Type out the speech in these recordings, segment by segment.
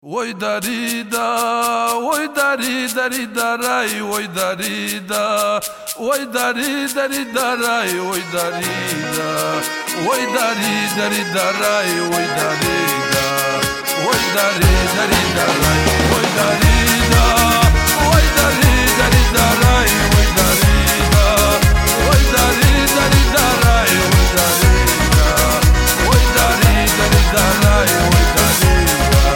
Ой, дарида, ой, дарида, рай, ой, дарида, ой, дарида, рай, ой, дарида, ой, дарида, рай, ой, дарида, ой, дарида, рай, ой, дарида, ой, дарида, рай, ой, дарида, ой, дарида, рай, ой, дарида, ой, дарида, рай, ой, дарида.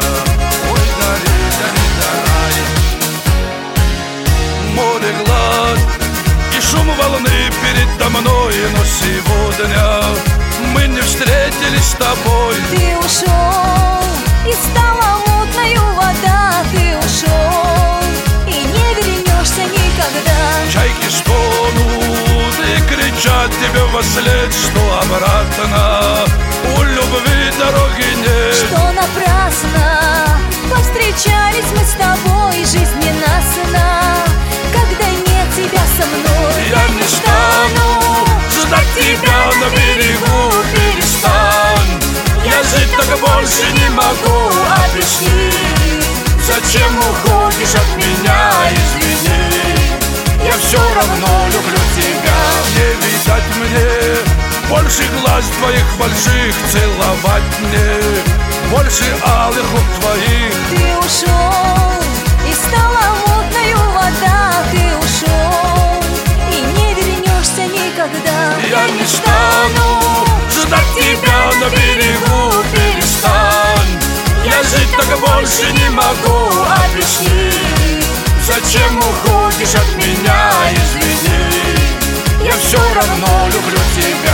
Море глаз и шум волны передо мной, но сегодня мы не встретились с тобой. Ты ушел, и стала мутною вода. Ты ушел, и не вернешься никогда. Чайки стонут и кричат тебе вослед, что обратно у любви дороги нет. Что напрасно повстречались мы с тобой, жизнь ненастна, когда нет тебя со мной. Я не стану ждать тебя на берегу, перестань. Я жить так больше не могу, объясни, зачем уходишь от меня, извини. Я все равно люблю тебя. Не видать мне больше глаз твоих больших, целовать мне больше алых губ твоих. Ты ушел, и стала мутною вода. Ты ушел, и не вернешься никогда. Я не стану ждать тебя на берегу, перестань. Я жить так больше не могу, объясни, зачем уходишь от меня, извини. Я все равно люблю тебя.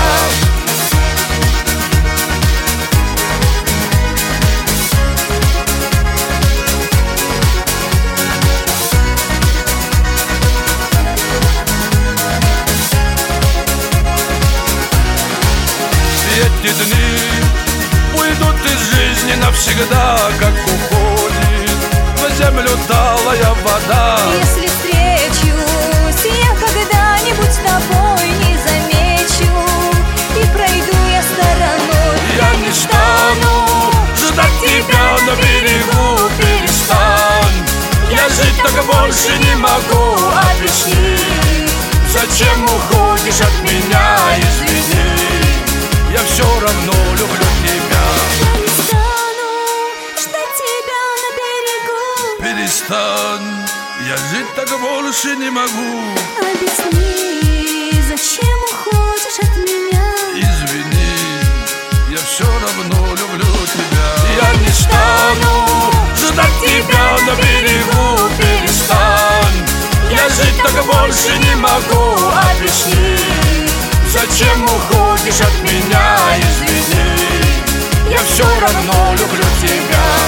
Эти дни уйдут из жизни навсегда, как уходит в землю талая вода. Если встречусь я когда-нибудь с тобой, не замечу и пройду я стороной. Я не стану ждать тебя на берегу, перестань. Я жить так больше не могу, объясни, зачем уходишь от меня, извини. Я все равно люблю тебя. Я не стану ждать тебя на берегу. Перестань, я жить так больше не могу. Объясни, зачем уходишь от меня. Извини, я все равно люблю тебя. Я не стану ждать тебя на берегу, перестань. Я жить так больше не могу, объясни, зачем уходишь от меня, извини. Я все равно люблю тебя.